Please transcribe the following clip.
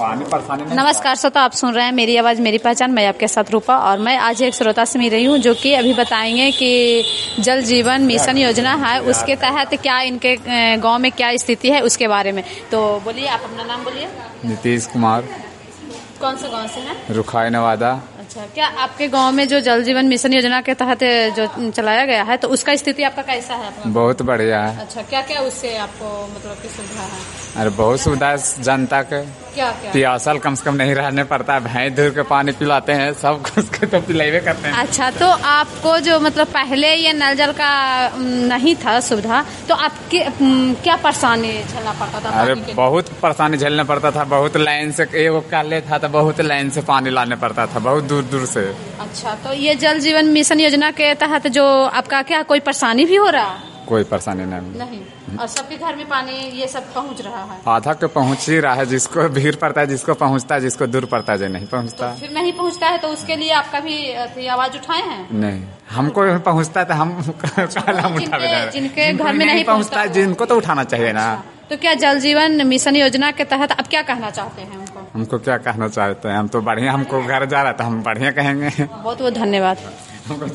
पानी परेशानी नहीं। नमस्कार श्रोता, आप सुन रहे हैं मेरी आवाज मेरी पहचान। मैं आपके साथ रूपा और मैं आज एक श्रोता से मिल रही हूँ जो कि अभी बताएंगे कि जल जीवन मिशन योजना है उसके तहत क्या इनके गांव में क्या स्थिति है उसके बारे में। तो बोलिए, आप अपना नाम बोलिए। नीतीश कुमार। कौन सा गांव से हैं? रुखाई नवादा। अच्छा, क्या आपके गांव में जो जल जीवन मिशन योजना के तहत जो चलाया गया है तो उसका स्थिति आपका कैसा है? बहुत बढ़िया है। अच्छा, क्या क्या उससे आपको मतलब की सुविधा है? अरे बहुत सुविधा है जनता के। क्या क्या? प्यासल कम से कम नहीं रहने पड़ता है। भैंस दूर के पानी पिलाते हैं, सब कुछ के तो पिलावे करते हैं। अच्छा, तो आपको जो मतलब पहले ये नल जल का नहीं था सुविधा, तो आपके क्या परेशानी झेलना पड़ता था? अरे बहुत परेशानी झेलना पड़ता था। बहुत लाइन से एगो काले था तो बहुत लाइन से पानी लाने पड़ता था, बहुत दूर दूर से। अच्छा, तो ये जल जीवन मिशन योजना के तहत जो आपका क्या कोई परेशानी भी हो रहा है? कोई परेशानी नहीं। नहीं, और सबके घर में पानी ये सब पहुंच रहा है? आधा के पहुंच ही रहा है। जिसको भीड़ पड़ता है, जिसको पहुंचता है, जिसको दूर पड़ता है, जो नहीं पहुंचता तो फिर नहीं पहुंचता है तो उसके लिए आपका भी आवाज उठाए हैं? नहीं, हमको पहुंचता है तो हम जिनके घर में नहीं पहुंचता है जिनको तो उठाना चाहिए ना। तो क्या जल जीवन मिशन योजना के तहत अब क्या कहना चाहते हैं हमको क्या कहना चाहते हैं? हम तो बढ़िया, हमको घर जा रहा था, हम बढ़िया कहेंगे। बहुत बहुत धन्यवाद।